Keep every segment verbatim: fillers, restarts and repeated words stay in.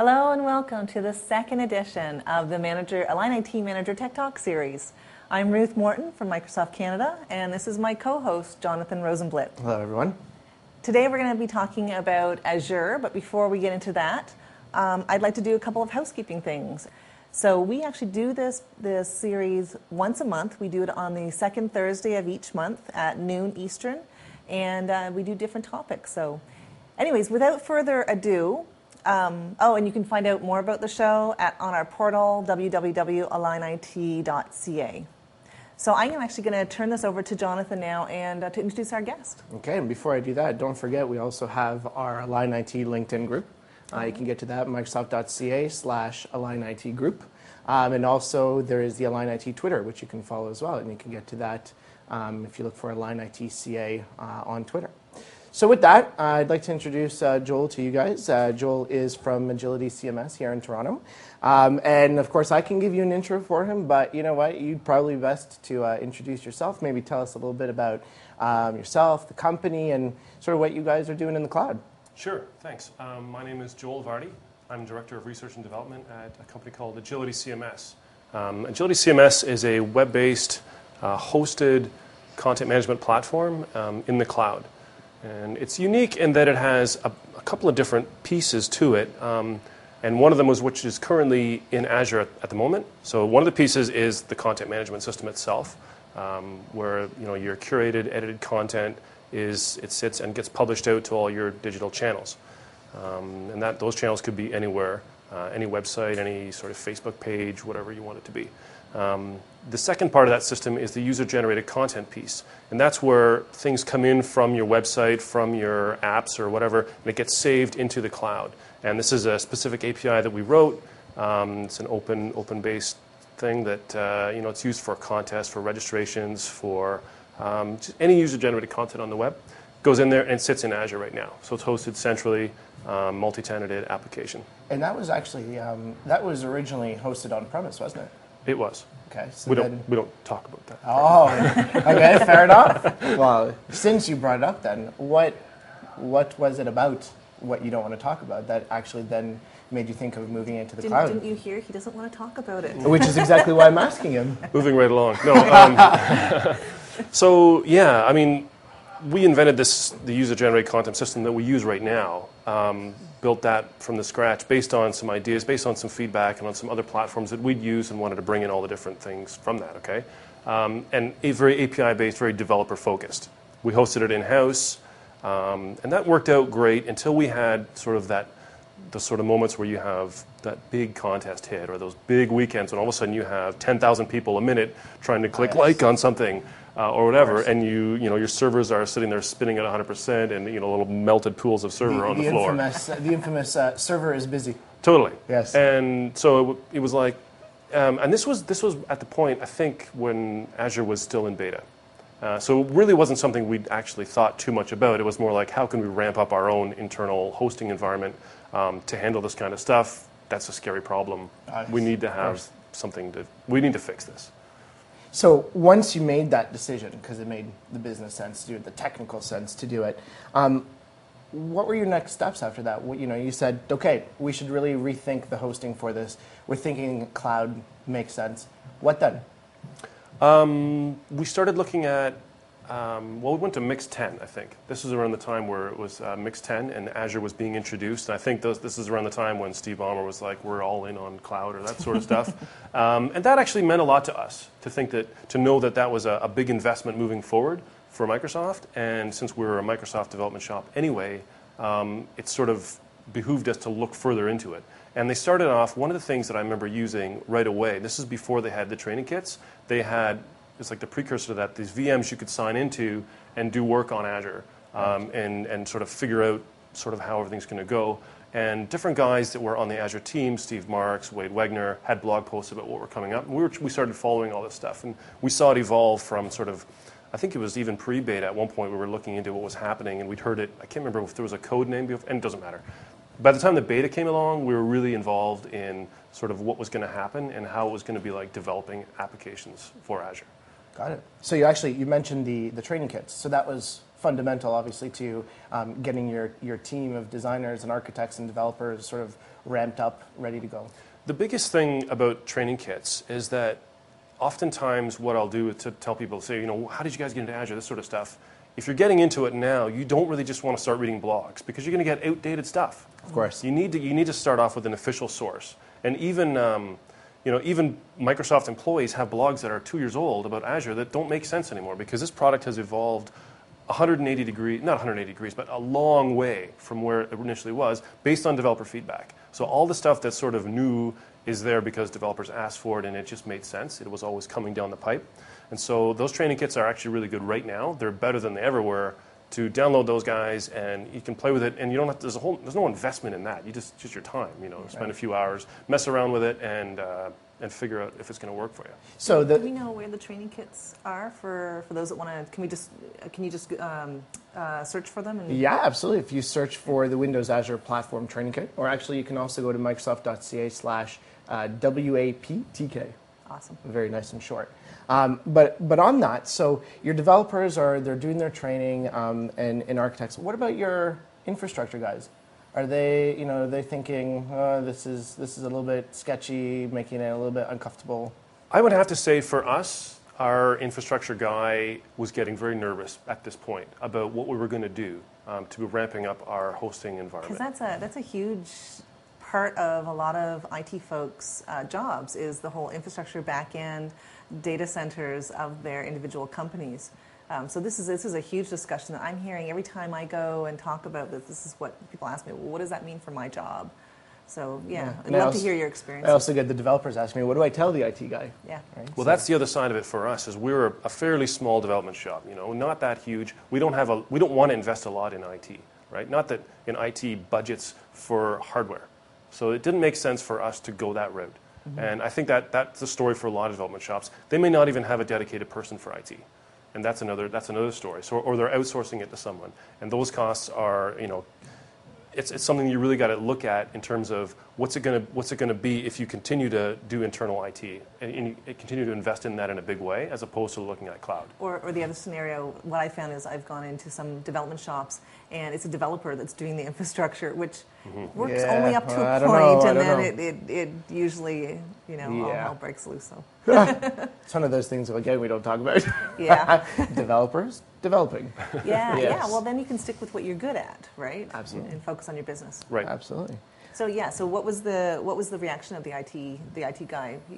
Hello and welcome to the second edition of the Manager Align I T Manager Tech Talk series. I'm Ruth Morton from Microsoft Canada, and this is my co-host, Jonathan Rosenblit. Hello, everyone. Today we're going to be talking about Azure, but before we get into that, um, I'd like to do a couple of housekeeping things. So we actually do this, this series once a month. We do it on the second Thursday of each month at noon Eastern, and uh, we do different topics. So anyways, without further ado, Um, oh, and you can find out more about the show at, on our portal, w w w dot align I T dot c a. So I'm actually going to turn this over to Jonathan now and uh, to introduce our guest. Okay, and before I do that, don't forget we also have our Align I T LinkedIn group. Uh, Okay. You can get to that at microsoft.ca slash Align I T group. Um, and also there is the Align I T Twitter, which you can follow as well. And you can get to that um, if you look for Align I T C A uh, on Twitter. So with that, uh, I'd like to introduce uh, Joel to you guys. Uh, Joel is from Agility C M S here in Toronto. Um, and of course, I can give you an intro for him, but you know what? You'd probably best to uh, introduce yourself, maybe tell us a little bit about um, yourself, the company, and sort of what you guys are doing in the cloud. Sure, thanks. Um, my name is Joel Vardy. I'm Director of Research and Development at a company called Agility C M S. Um, Agility C M S is a web-based, uh, hosted content management platform um, in the cloud. And it's unique in that it has a, a couple of different pieces to it. Um, and one of them was which is currently in Azure at, at the moment. So one of the pieces is the content management system itself, um, where you know your curated, edited content is it sits and gets published out to all your digital channels. Um, and that those channels could be anywhere, uh, any website, any sort of Facebook page, whatever you want it to be. Um, the second part of that system is the user-generated content piece, and that's where things come in from your website, from your apps or whatever, and it gets saved into the cloud. And this is a specific A P I that we wrote. Um, it's an open, open-based thing that uh, you know it's used for contests, for registrations, for um, just any user-generated content on the web. Goes in there and sits in Azure right now. So it's hosted centrally, um, multi-tenanted application. And that was actually, um, that was originally hosted on-premise, wasn't it? It was. Okay, so we then... don't we don't talk about that. Oh, okay, fair enough. Well, since you brought it up then, what what was it about what you don't want to talk about that actually then made you think of moving into the Didn't, cloud? didn't you hear? He doesn't want to talk about it. Which is exactly why I'm asking him. Moving right along. No. Um, so yeah, I mean, we invented this the user-generated content system that we use right now. Um, built that from the scratch based on some ideas, based on some feedback, and on some other platforms that we'd use and wanted to bring in all the different things from that, okay? Um, and a very A P I-based, very developer-focused. We hosted it in-house, um, and that worked out great until we had sort of that, the sort of moments where you have that big contest hit or those big weekends when all of a sudden you have ten thousand people a minute trying to click yes. like on something. Uh, or whatever, and you you know your servers are sitting there spinning at one hundred percent, and you know little melted pools of server the, on the, the floor. Infamous, uh, the infamous uh, server is busy. Totally. Yes. And so it, w- it was like, um, and this was this was at the point I think when Azure was still in beta. Uh, so it really wasn't something we'd actually thought too much about. It was more like, how can we ramp up our own internal hosting environment um, to handle this kind of stuff? That's a scary problem. Nice. We need to have something to. We need to fix this. So once you made that decision, because it made the business sense to do it, the technical sense to do it, um, what were your next steps after that? What, you know, you said, okay, we should really rethink the hosting for this. We're thinking cloud makes sense. What then? Um, we started looking at, um, well, we went to Mix ten, I think. This was around the time where it was uh, Mix ten and Azure was being introduced. And I think those, this is around the time when Steve Ballmer was like, we're all in on cloud or that sort of stuff. Um, and that actually meant a lot to us, to think that, to know that that was a, a big investment moving forward for Microsoft. And since we're a Microsoft development shop anyway, um, it sort of behooved us to look further into it. And they started off, one of the things that I remember using right away, this is before they had the training kits, they had, it's like the precursor to that, these V Ms you could sign into and do work on Azure um, and, and sort of figure out sort of how everything's going to go. And different guys that were on the Azure team, Steve Marks, Wade Wegner, had blog posts about what were coming up. And we, were, we started following all this stuff. And we saw it evolve from sort of, I think it was even pre-beta at one point we were looking into what was happening. And we'd heard it, I can't remember if there was a code name, before, and it doesn't matter. By the time the beta came along, we were really involved in sort of what was going to happen and how it was going to be like developing applications for Azure. Got it. So you actually, you mentioned the, the training kits. So that was fundamental, obviously, to um, getting your, your team of designers and architects and developers sort of ramped up, ready to go? The biggest thing about training kits is that oftentimes what I'll do is to tell people, say, you know, how did you guys get into Azure, this sort of stuff. If you're getting into it now, you don't really just want to start reading blogs because you're going to get outdated stuff. Of course. You need to, you need to start off with an official source. And even, um, you know, even Microsoft employees have blogs that are two years old about Azure that don't make sense anymore because this product has evolved one hundred eighty degrees, not one hundred eighty degrees, but a long way from where it initially was based on developer feedback. So all the stuff that's sort of new is there because developers asked for it and it just made sense. It was always coming down the pipe. And so those training kits are actually really good right now. They're better than they ever were. To download those guys and you can play with it, and you don't have to, there's a whole there's no investment in that. You just just your time, you know, spend a few hours, mess around with it, and uh, and figure out if it's going to work for you. So the, do we know where the training kits are for, for those that want to? Can we just can you just um, uh, search for them? And yeah, absolutely. If you search for the Windows Azure Platform Training Kit, or actually you can also go to microsoft.ca slash W A P T K. Awesome. Very nice and short. Um, but but on that, so your developers are they're doing their training um, and, and architects. What about your infrastructure guys? Are they you know are they thinking oh, this is this is a little bit sketchy, making it a little bit uncomfortable? I would have to say for us, our infrastructure guy was getting very nervous at this point about what we were going to do um, to be ramping up our hosting environment. Because that's a that's a huge part of a lot of I T folks' uh, jobs is the whole infrastructure back-end data centers of their individual companies. Um, so this is this is a huge discussion that I'm hearing every time I go and talk about this. This is what people ask me, well, what does that mean for my job? So yeah, Yeah. I'd And I love also- to hear your experience. I also get the developers asking me, what do I tell the I T guy? Yeah. Right? Well, So- that's the other side of it for us. Is we're a fairly small development shop. You know, not that huge. We don't have a. We don't want to invest a lot in I T, right? Not that in I T budgets for hardware. So it didn't make sense for us to go that route. Mm-hmm. And I think that that's the story for a lot of development shops. They may not even have a dedicated person for I T, and that's another that's another story. So or they're outsourcing it to someone, and those costs are you know. It's, it's something you really got to look at in terms of what's it going to what's it going to be if you continue to do internal I T and, and you continue to invest in that in a big way as opposed to looking at cloud. Or, or the other scenario, what I found is I've gone into some development shops and it's a developer that's doing the infrastructure, which mm-hmm. works Yeah, only up to well, I a don't point, know, I and don't then know. it, it, it usually, you know, all Yeah. hell breaks loose. So It's one of those things, again, we don't talk about. yeah, Developers developing. yeah, Yes. yeah. Well, then you can stick with what you're good at, right? Absolutely. And focus on your business. Right. Absolutely. So yeah. So what was the what was the reaction of the I T the I T guy? He,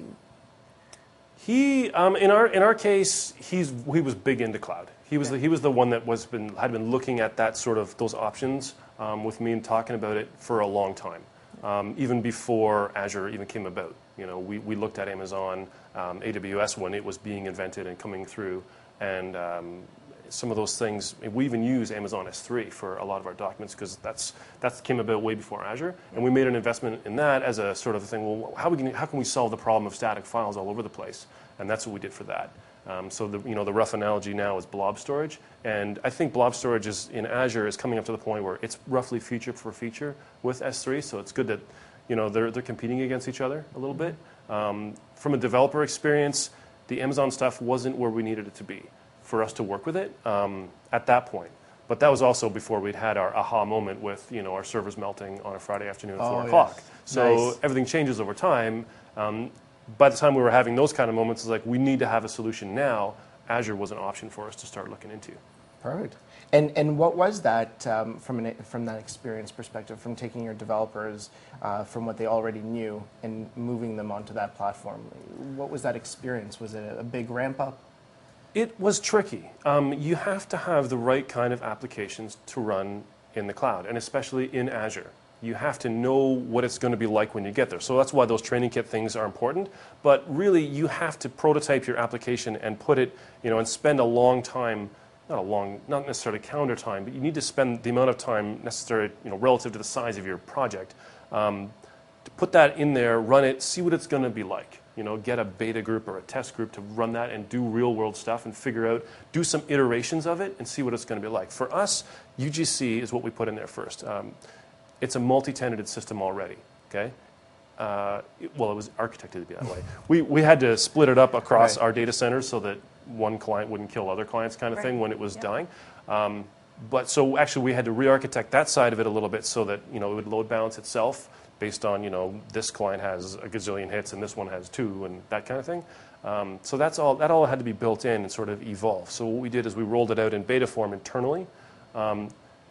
He, um, in our in our case, he's he was big into cloud. He was Okay. the, he was the one that was been had been looking at that sort of those options um, with me and talking about it for a long time, um, even before Azure even came about. You know, we, we looked at Amazon, um, A W S when it was being invented and coming through, and um, some of those things. We even use Amazon S three for a lot of our documents because that's that came about way before Azure, and we made an investment in that as a sort of a thing. Well, how we can how can we solve the problem of static files all over the place? And that's what we did for that. Um, so the you know the rough analogy now is blob storage, and I think blob storage is in Azure is coming up to the point where it's roughly feature for feature with S three. So it's good that you know they're they're competing against each other a little bit. Um, from a developer experience, the Amazon stuff wasn't where we needed it to be for us to work with it um, at that point. But that was also before we'd had our aha moment with you know our servers melting on a Friday afternoon at Oh, four yes. o'clock. So Nice. everything changes over time. Um, by the time we were having those kind of moments, it's like we need to have a solution now. Azure was an option for us to start looking into. Perfect. And and what was that um, from an from that experience perspective, from taking your developers uh, from what they already knew and moving them onto that platform? What was that experience? Was it a big ramp up? It was tricky. Um, you have to have the right kind of applications to run in the cloud, and especially in Azure. You have to know what it's going to be like when you get there. So that's why those training kit things are important. But really, you have to prototype your application and put it, you know, and spend a long time, not a long, not necessarily calendar time, but you need to spend the amount of time necessary, you know, relative to the size of your project, um, to put that in there, run it, see what it's going to be like. You know, get a beta group or a test group to run that and do real world stuff and figure out, do some iterations of it and see what it's going to be like. For us, U G C is what we put in there first. Um, it's a multi-tenanted system already, okay? Uh, it- well, it was architected to be that way. We, we had to split it up across Right. our data centers so that one client wouldn't kill other clients kind of Right. thing when it was Yep. dying. Um, but so actually we had to re-architect that side of it a little bit so that, you know, it would load balance itself based on, you know, this client has a gazillion hits and this one has two and that kind of thing. Um, so that's all, that all had to be built in and sort of evolve. So what we did is we rolled it out in beta form internally. Um,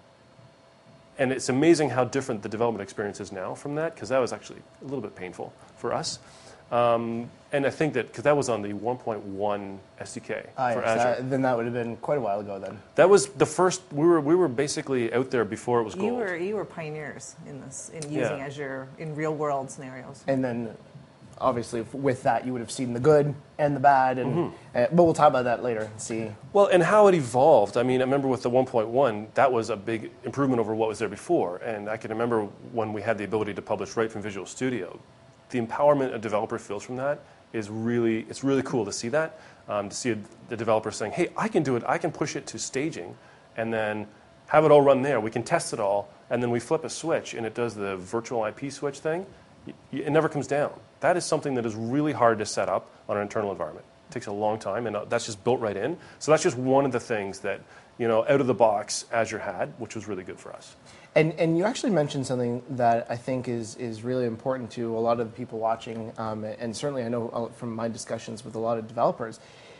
and it's amazing how different the development experience is now from that, because that was actually a little bit painful for us. Um, and I think that, because that was on the one point one S D K Ah, for yes, Azure. that- then that would have been quite a while ago then. That was the first, we were we were basically out there before it was gold. You were you were pioneers in this in using Yeah. Azure in real world scenarios. And then, obviously, f- with that, you would have seen the good and the bad. And Mm-hmm. uh, but we'll talk about that later and see. Well, and how it evolved. I mean, I remember with the one point one, that was a big improvement over what was there before. And I can remember when we had the ability to publish right from Visual Studio. The empowerment a developer feels from that is really, it's really cool to see that. Um, to see a, the developer saying, hey, I can do it, I can push it to staging, and then have it all run there. We can test it all, and then we flip a switch, and it does the virtual I P switch thing. Y- y- It never comes down. That is something that is really hard to set up on an internal environment. It takes a long time, and uh, that's just built right in. So that's just one of the things that, you know, out of the box Azure had, which was really good for us. And and you actually mentioned something that I think is is really important to a lot of the people watching, um, and certainly I know uh, from my discussions with a lot of developers.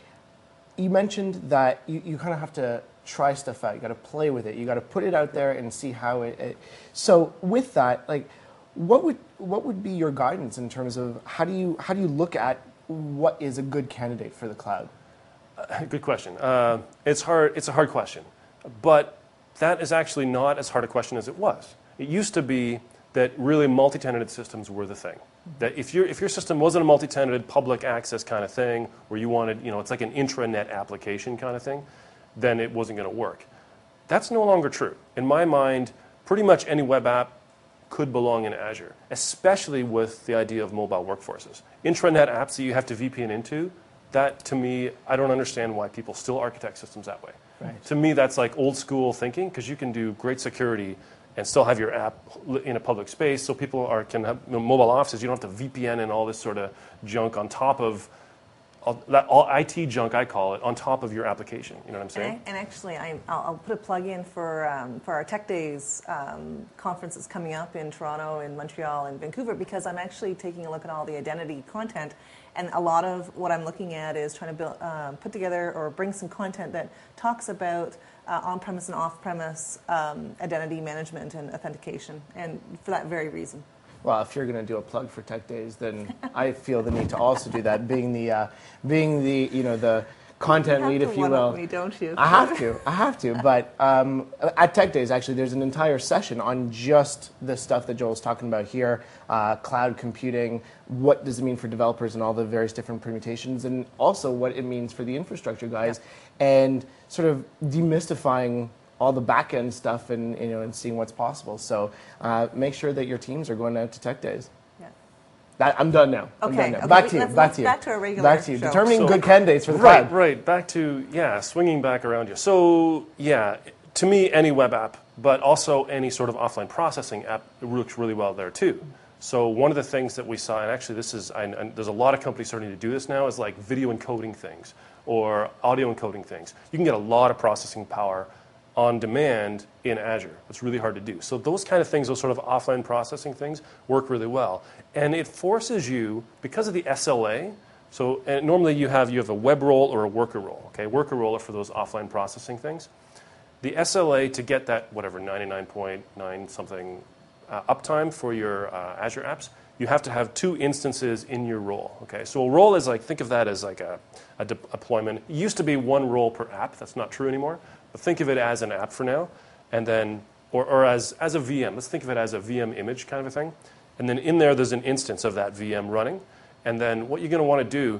You mentioned that you, you kind of have to try stuff out. You got to play with it. You got to put it out there and see how it, it. So with that, like, what would what would be your guidance in terms of how do you how do you look at what is a good candidate for the cloud? Uh, good question. Uh, it's hard. It's a hard question, but that is actually not as hard a question as it was. It used to be that really multi-tenanted systems were the thing. That if your if your system wasn't a multi-tenanted public access kind of thing, where you wanted, you know, it's like an intranet application kind of thing, then it wasn't going to work. That's no longer true. In my mind, pretty much any web app could belong in Azure, especially with the idea of mobile workforces. Intranet apps that you have to V P N into, that to me, I don't understand why people still architect systems that way. Right. To me, that's like old school thinking, because you can do great security and still have your app in a public space, so people are can have mobile offices. You don't have to V P N and all this sort of junk on top of all, that all I T junk, I call it, on top of your application. You know what I'm saying? And, I, and actually, I, I'll, I'll put a plug in for um, for our Tech Days um, conferences coming up in Toronto, in Montreal, and Vancouver, because I'm actually taking a look at all the identity content. And a lot of what I'm looking at is trying to build, uh, put together or bring some content that talks about uh, on-premise and off-premise um, identity management and authentication, and for that very reason. Well, if you're going to do a plug for Tech Days, then I feel the need to also do that. Being the, uh, being the, you know, the content you lead, have if to you one-up will. me, don't you? I have to. I have to. But um, at Tech Days, actually, there's an entire session on just the stuff that Joel's talking about here: uh, cloud computing. What does it mean for developers and all the various different permutations, and also what it means for the infrastructure guys, yeah. and sort of demystifying all the back end stuff and, you know, and seeing what's possible. So uh, make sure that your teams are going out to Tech Days. Yeah. That, I'm done now. I'm Okay, done now. okay, Back to you. let's- Back let's to you. back to our regular Back to you. show. Determining So- good candidates for the Right, cloud. right. Back to, yeah, swinging back around you. So, yeah, to me, any web app, but also any sort of offline processing app, it works really well there too. So one of the things that we saw, and actually this is, I, and there's a lot of companies starting to do this now, is like video encoding things or audio encoding things. You can get a lot of processing power on demand in Azure. It's really hard to do. So those kind of things, those sort of offline processing things, work really well. And it forces you, because of the S L A, so and normally you have you have a web role or a worker role. Okay, worker role are for those offline processing things. The S L A to get that whatever ninety-nine point nine something uh, uptime for your uh, Azure apps, you have to have two instances in your role. Okay, so a role is like, think of that as like a, a de- deployment. It used to be one role per app. That's not true anymore. But think of it as an app for now, and then or, or as as a V M. Let's think of it as a V M image kind of a thing. And then in there, there's an instance of that V M running. And then what you're going to want to do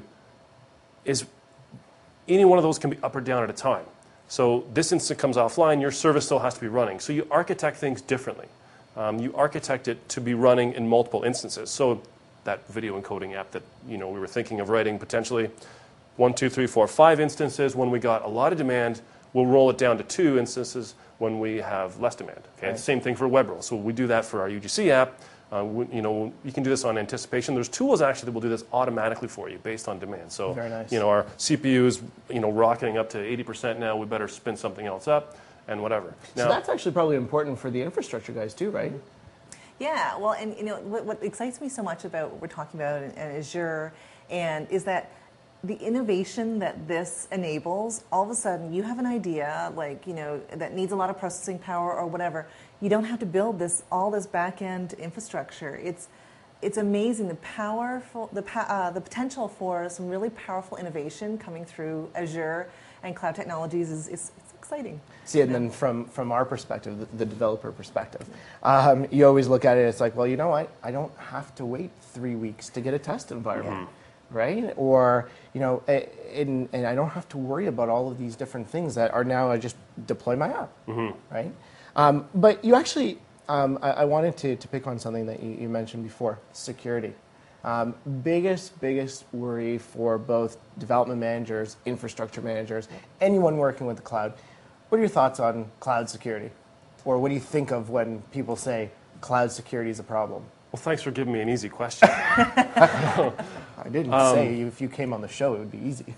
is any one of those can be up or down at a time. So this instance comes offline, your service still has to be running. So you architect things differently. Um, you architect it to be running in multiple instances. So that video encoding app that you know we were thinking of writing potentially one, two, three, four, five instances. When we got a lot of demand, we'll roll it down to two instances when we have less demand. Okay, Right. Same thing for web roll. So we do that for our U G C app. Uh, we, you know, you can do this on anticipation. There's tools actually that will do this automatically for you based on demand. So, Very nice. you know, our C P U is, you know, rocketing up to eighty percent now. We better spin something else up, and whatever. So Now, that's actually probably important for the infrastructure guys too, right? Yeah, well, and you know what, what excites me so much about what we're talking about in, in Azure, and is that the innovation that this enables. All of a sudden, you have an idea like you know that needs a lot of processing power or whatever. You don't have to build this all this back end infrastructure. It's it's amazing the powerful the uh, the potential for some really powerful innovation coming through Azure and cloud technologies is, is it's exciting. See, and then from, from our perspective, the, the developer perspective, um, you always look at it, it's like, well, you know what? I don't have to wait three weeks to get a test environment, yeah. right? Or, you know, and, and I don't have to worry about all of these different things that are now, I just deploy my app, mm-hmm. right? Um, but you actually, um, I, I wanted to, to pick on something that you, you mentioned before, security. Um, biggest, biggest worry for both development managers, infrastructure managers, anyone working with the cloud. What are your thoughts on cloud security? Or what do you think of when people say cloud security is a problem? Well, thanks for giving me an easy question. I didn't um, say if you came on the show, it would be easy.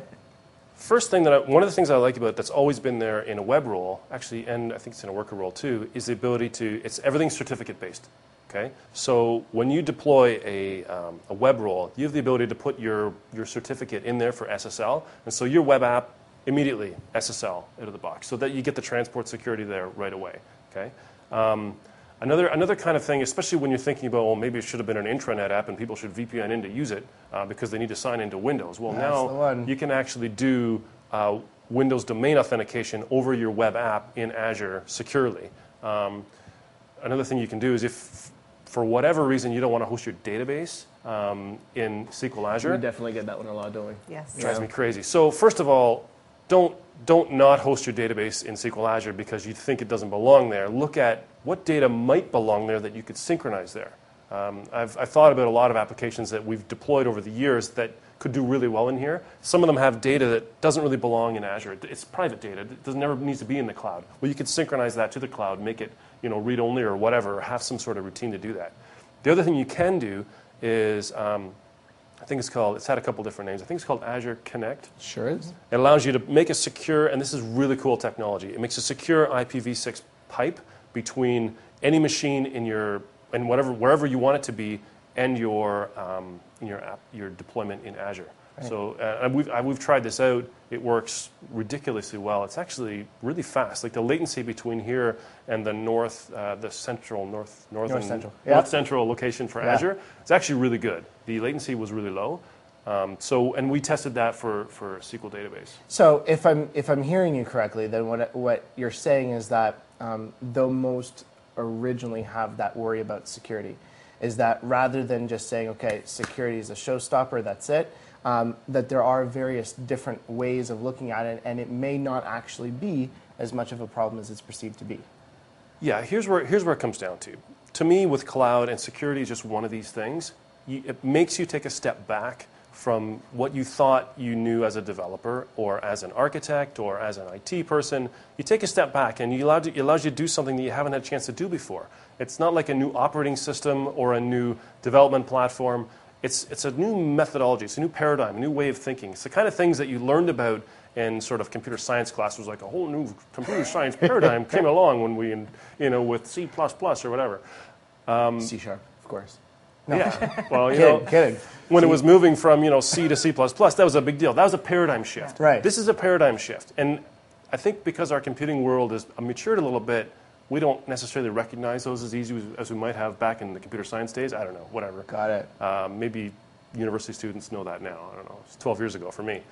First thing that I, one of the things I like about it that's always been there in a web role, actually, and I think it's in a worker role too, is the ability to, it's everything's certificate based. Okay? So when you deploy a, um, a web role, you have the ability to put your, your certificate in there for S S L, and so your web app immediately S S L out of the box, so that you get the transport security there right away. Okay? Um, another, another kind of thing, especially when you're thinking about, well, maybe it should have been an intranet app and people should V P N in to use it uh, because they need to sign into Windows. Well, That's now you can actually do uh, Windows domain authentication over your web app in Azure securely. Um, another thing you can do is if for whatever reason you don't want to host your database um, in S Q L Azure. We definitely get that one a lot, don't we? Yes. It drives me crazy. So first of all, don't, don't not host your database in S Q L Azure because you think it doesn't belong there. Look at what data might belong there that you could synchronize there. Um, I've, I've thought about a lot of applications that we've deployed over the years that could do really well in here. Some of them have data that doesn't really belong in Azure. It's private data. It doesn't never needs to be in the cloud. Well, you could synchronize that to the cloud, make it you know, read only or whatever, or have some sort of routine to do that. The other thing you can do is, um, I think it's called, it's had a couple different names. I think it's called Azure Connect. Sure is. It allows you to make a secure, and this is really cool technology, it makes a secure I P v six pipe between any machine in your, and whatever, wherever you want it to be, and your, um, in your app, your deployment in Azure. Right. So uh, we've, uh, we've tried this out. It works ridiculously well. It's actually really fast. Like the latency between here and the north, uh, the central, north, north, north and central, north yep. central location for yeah. Azure, it's actually really good. The latency was really low. Um, so, and we tested that for, for S Q L database. So if I'm, if I'm hearing you correctly, then what, what you're saying is that um, though most originally have that worry about security, is that rather than just saying, okay, security is a showstopper, that's it, Um, that there are various different ways of looking at it, and it may not actually be as much of a problem as it's perceived to be. Yeah, here's where, here's where it comes down to. To me, with cloud and security is just one of these things. You, it makes you take a step back from what you thought you knew as a developer or as an architect or as an I T person. You take a step back, and you allowed to, it allows you to do something that you haven't had a chance to do before. It's not like a new operating system or a new development platform. It's, it's a new methodology, it's a new paradigm, a new way of thinking. It's the kind of things that you learned about in sort of computer science class. It was like a whole new computer science paradigm came along when we, you know, with C plus plus or whatever. Um, C sharp, of course. No. Yeah, well, you kidding, know, kidding. when C. it was moving from you know C to C plus plus, that was a big deal. That was a paradigm shift. Right. This is a paradigm shift, and I think because our computing world has matured a little bit, we don't necessarily recognize those as easy as, as we might have back in the computer science days. I don't know, whatever. Got it. Um, maybe university students know that now. I don't know. It's twelve years ago for me.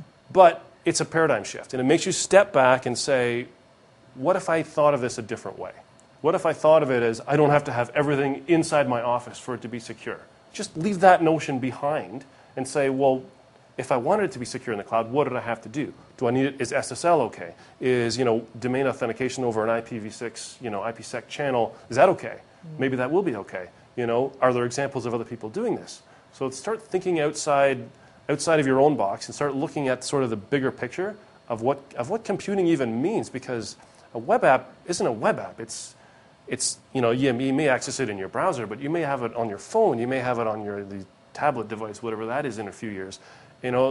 But it's a paradigm shift, and it makes you step back and say, what if I thought of this a different way? What if I thought of it as I don't have to have everything inside my office for it to be secure? Just leave that notion behind and say, well, if I wanted it to be secure in the cloud, what did I have to do? Do I need it? Is S S L okay? Is you know domain authentication over an I P v six you know IPsec channel? Is that okay? Mm-hmm. Maybe that will be okay. You know, are there examples of other people doing this? So start thinking outside outside of your own box and start looking at sort of the bigger picture of what of what computing even means. Because a web app isn't a web app. It's it's you know you, you may access it in your browser, but you may have it on your phone. You may have it on your the tablet device, whatever that is, in a few years. You know,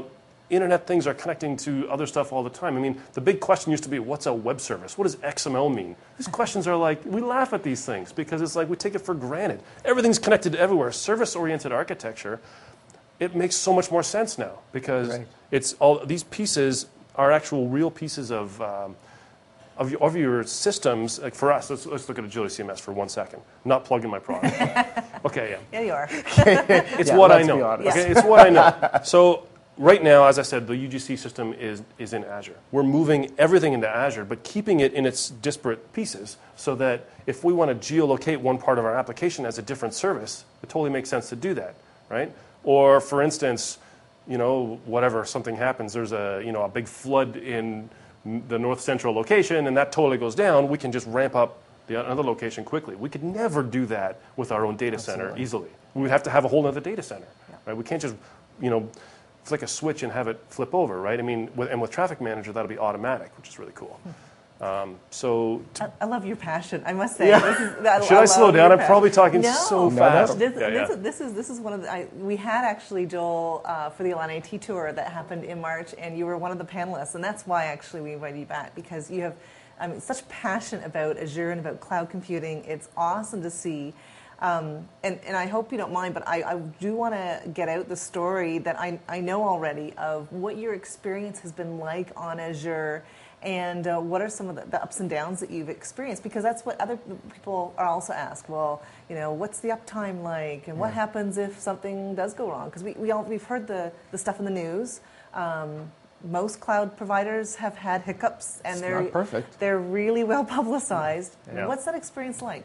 internet things are connecting to other stuff all the time. I mean, the big question used to be, what's a web service? What does X M L mean? These questions are like, we laugh at these things because it's like we take it for granted. Everything's connected to everywhere. Service-oriented architecture, it makes so much more sense now because Right. it's all these pieces are actual real pieces of um, of, your, of your systems. Like for us, let's, let's look at Agility C M S for one second. I'm not plugging my product. Okay, yeah. Yeah, you are. It's Yeah, what I let's be know. honest. Okay, it's what I know. So right now, as I said, the U G C system is, is in Azure. We're moving everything into Azure, but keeping it in its disparate pieces so that if we want to geolocate one part of our application as a different service, it totally makes sense to do that, right? Or for instance, you know, whatever, something happens, there's a, you know, a big flood in the north central location and that totally goes down, we can just ramp up the another location quickly. We could never do that with our own data Absolutely. center easily. We would have to have a whole other data center, right? We can't just, you know, flick a switch and have it flip over, right? I mean, with, and with Traffic Manager, that'll be automatic, which is really cool. Um, so, to, I, I love your passion. I must say. Yeah. This is, I, should I, I slow love down? your I'm probably passion. talking no. so No, fast. no. This, Yeah, yeah. this, is, this is this is one of the. I, we had actually Joel uh, for the Align I T tour that happened in March, and you were one of the panelists, and that's why actually we invited you back because you have, I mean, such passion about Azure and about cloud computing. It's awesome to see. Um, and, and I hope you don't mind, but I, I do want to get out the story that I, I know already of what your experience has been like on Azure and uh, what are some of the, the ups and downs that you've experienced, because that's what other people are also asked. Well, you know, what's the uptime like and what happens if something does go wrong? Because we, we all, we've heard the, the stuff in the news. Um, most cloud providers have had hiccups and It's they're, not perfect. they're really well publicized. Yeah. What's that experience like?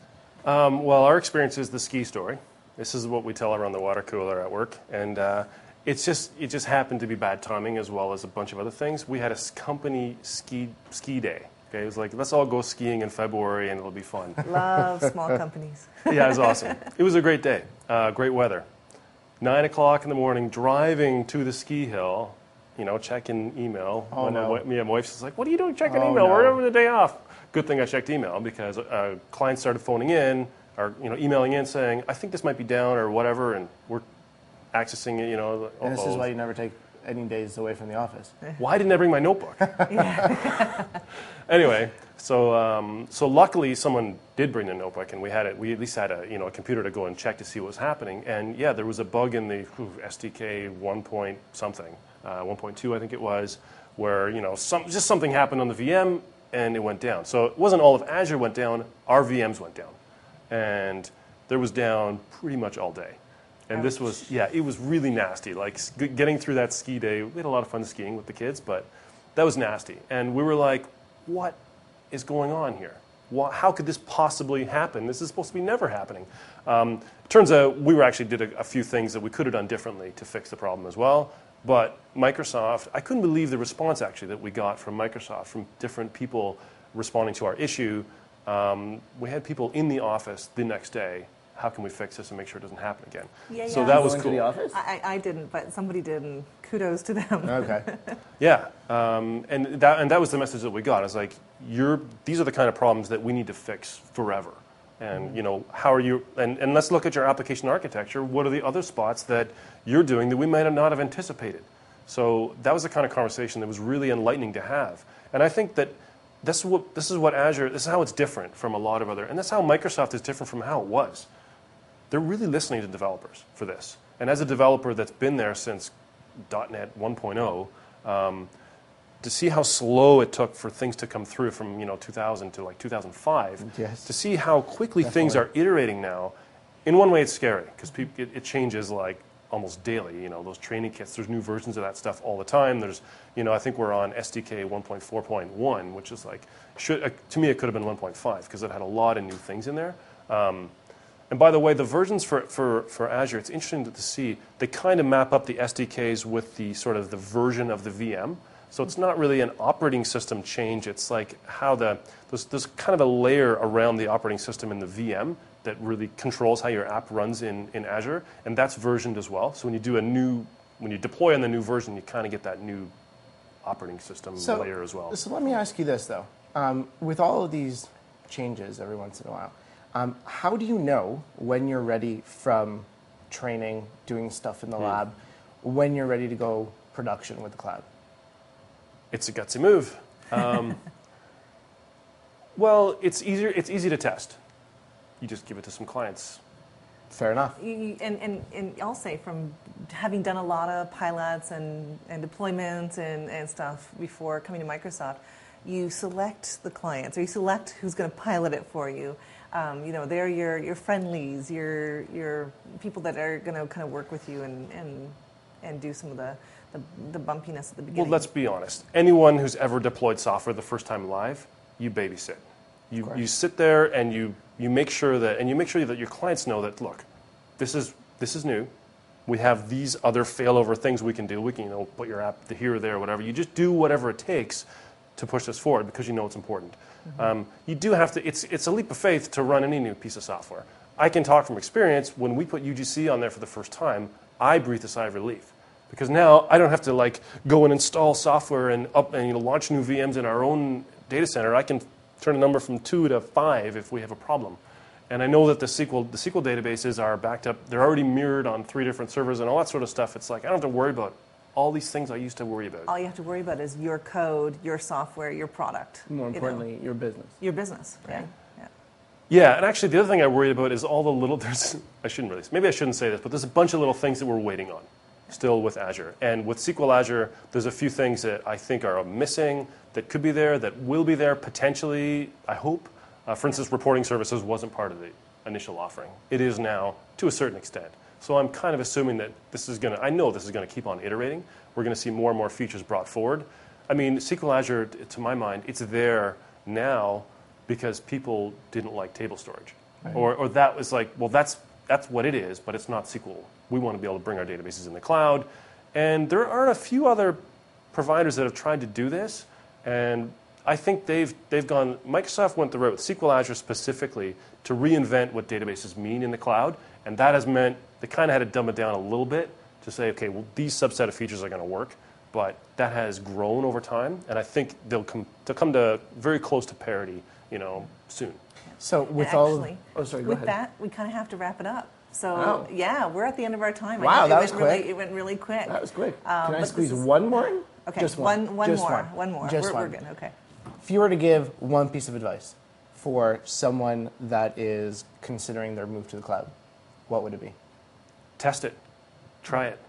Um, well, our experience is the ski story. This is what we tell around the water cooler at work, and uh, it's just it just happened to be bad timing as well as a bunch of other things. We had a s- company ski ski day. Okay, it was like let's all go skiing in February and it'll be fun. Love small companies. Yeah, it was awesome. It was a great day, uh, great weather. Nine o'clock in the morning, driving to the ski hill. You know, checking email. Oh, One of no. my, wi- me and my wife's just like, "What are you doing checking Oh, email? We're no. over the day off." Good thing I checked email because uh, clients started phoning in or you know emailing in saying, "I think this might be down or whatever," and we're accessing it. You know, And this is uh-oh. why you never take any days away from the office. Why didn't I bring my notebook? Anyway, so um, so luckily someone did bring the notebook, and we had it. We at least had a you know a computer to go and check to see what was happening. And yeah, there was a bug in the whew, S D K one point something, uh, one point two I think it was, where you know some just something happened on the V M and it went down. So it wasn't all of Azure went down; our V Ms went down, and there was down pretty much all day. And this was, yeah, it was really nasty. Like s- g- getting through that ski day, we had a lot of fun skiing with the kids, but that was nasty. And we were like, what is going on here? Wha how could this possibly happen? This is supposed to be never happening. Um, turns out we were actually did a, a few things that we could have done differently to fix the problem as well. But Microsoft, I couldn't believe the response actually that we got from Microsoft, from different people responding to our issue. Um, we had people in the office the next day. How can we fix this and make sure it doesn't happen again? Yeah, So yeah. that You was go into cool. the office? I, I I didn't, but somebody did, and kudos to them. Okay. Yeah, um, and that and that was the message that we got. It's like you're these are the kind of problems that we need to fix forever. And you know how are you? And, and let's look at your application architecture. What are the other spots that you're doing that we might have not have anticipated? So that was the kind of conversation that was really enlightening to have. And I think that this is what this is what Azure. This is how it's different from a lot of other. And that's how Microsoft is different from how it was. They're really listening to developers for this. And as a developer that's been there since .NET one point oh, um, to see how slow it took for things to come through from you know two thousand to like two thousand five, Yes. to see how quickly things are iterating now, in one way it's scary because it, it changes like almost daily. You know those training kits. There's new versions of that stuff all the time. There's you know I think we're on S D K one point four point one, which is like should uh, to me it could have been one point five because it had a lot of new things in there. Um, And by the way, the versions for, for, for Azure, it's interesting to see, they kind of map up the S D Ks with the sort of the version of the V M. So it's not really an operating system change. It's like how the, there's, there's kind of a layer around the operating system in the V M that really controls how your app runs in, in Azure. And that's versioned as well. So when you do a new, when you deploy on the new version, you kind of get that new operating system So, layer as well. so let me ask you this, though. Um, with all of these changes every once in a while, um, how do you know when you're ready from training, doing stuff in the Hmm. lab, when you're ready to go production with the cloud? It's a gutsy move. Um, well, it's easier. It's easy to test. You just give it to some clients. Fair enough. You, and, and, and I'll say, from having done a lot of pilots and, and deployments and, and stuff before coming to Microsoft, you select the clients, or you select who's going to pilot it for you. Um, you know, they're your, your friendlies, your your people that are going to kind of work with you and, and and do some of the, the, the bumpiness at the beginning. Well, let's be honest. Anyone who's ever deployed software the first time live, you babysit. You you sit there and you, you make sure that and you make sure that your clients know that, look, this is this is new. We have these other failover things we can do. We can, you know, put your app here or there, or whatever. You just do whatever it takes to push this forward because you know it's important. Mm-hmm. Um, you do have to. It's it's a leap of faith to run any new piece of software. I can talk from experience. When we put U G C on there for the first time, I breathed a sigh of relief because now I don't have to like go and install software and up and you know launch new V Ms in our own data center. I can turn a number from two to five if we have a problem. And I know that the S Q L the S Q L databases are backed up. They're already mirrored on three different servers and all that sort of stuff. It's like I don't have to worry about all these things I used to worry about. All you have to worry about is your code, your software, your product. More importantly, you know, your business. your business, right? Right. Yeah. Yeah, and actually the other thing I worried about is all the little, there's, I shouldn't really, maybe I shouldn't say this, but there's a bunch of little things that we're waiting on still with Azure. And with S Q L Azure, there's a few things that I think are missing that could be there, that will be there potentially, I hope. Uh, for instance, reporting services wasn't part of the initial offering. It is now to a certain extent. So I'm kind of assuming that this is going to, I know this is going to keep on iterating. We're going to see more and more features brought forward. I mean, S Q L Azure, to my mind, it's there now because people didn't like table storage. Right. Or, or that was like, well, that's, that's what it is, but it's not S Q L. We want to be able to bring our databases in the cloud. And there are a few other providers that have tried to do this. And I think they've, they've gone, Microsoft went the route with S Q L Azure specifically to reinvent what databases mean in the cloud. And that has meant they kind of had to dumb it down a little bit to say, okay, well, these subset of features are going to work. But that has grown over time. And I think they'll come, they'll come to very close to parity, you know, soon. So with and all, actually, oh sorry, go with ahead. that, we kind of have to wrap it up. So Oh. yeah, we're at the end of our time. Wow, I that it was went really, quick. it went really quick. That was quick. Um, Can I but squeeze this is- one more in? Okay, Just one. one, one Just more, one. one more. Just we're, one. we're good. Okay. If you were to give one piece of advice for someone that is considering their move to the cloud, what would it be? Test it. Try it.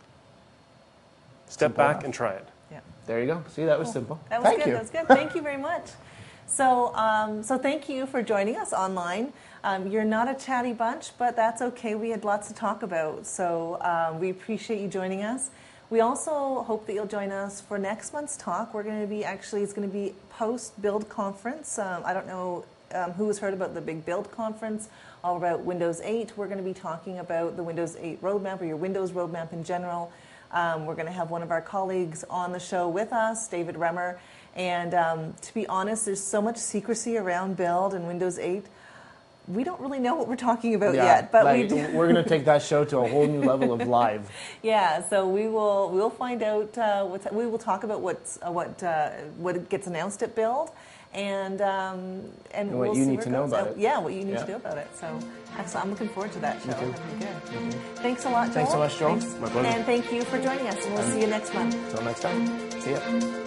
Step Simple back enough. and try it. Yeah. There you go. See, that was Cool. simple. That was Thank good. you. That was good. Thank you very much. So, um, so thank you for joining us online. Um, you're not a chatty bunch, but that's okay. We had lots to talk about, so um, we appreciate you joining us. We also hope that you'll join us for next month's talk. We're going to be actually, it's going to be post Build conference. Um, I don't know um, who has heard about the big Build conference, all about Windows eight. We're going to be talking about the Windows eight roadmap, or your Windows roadmap in general. Um, we're going to have one of our colleagues on the show with us, David Remmer. And um, to be honest, there's so much secrecy around Build and Windows eight. We don't really know what we're talking about Yeah, yet, but like, we do. we're going to take that show to a whole new level of live. Yeah, so we will we'll find out. Uh, what's, we will talk about what's uh, what uh, what gets announced at Build, and um, and, And what we'll you see need where to know goes. about Uh, it. Yeah, what you need Yeah. to know about it. So excellent. I'm looking forward to that show. too. That'll be good. Thanks a lot, Joel. Thanks so much, Joel. Thanks. My pleasure. And thank you for joining us. And we'll see you next month. Until next time, see ya.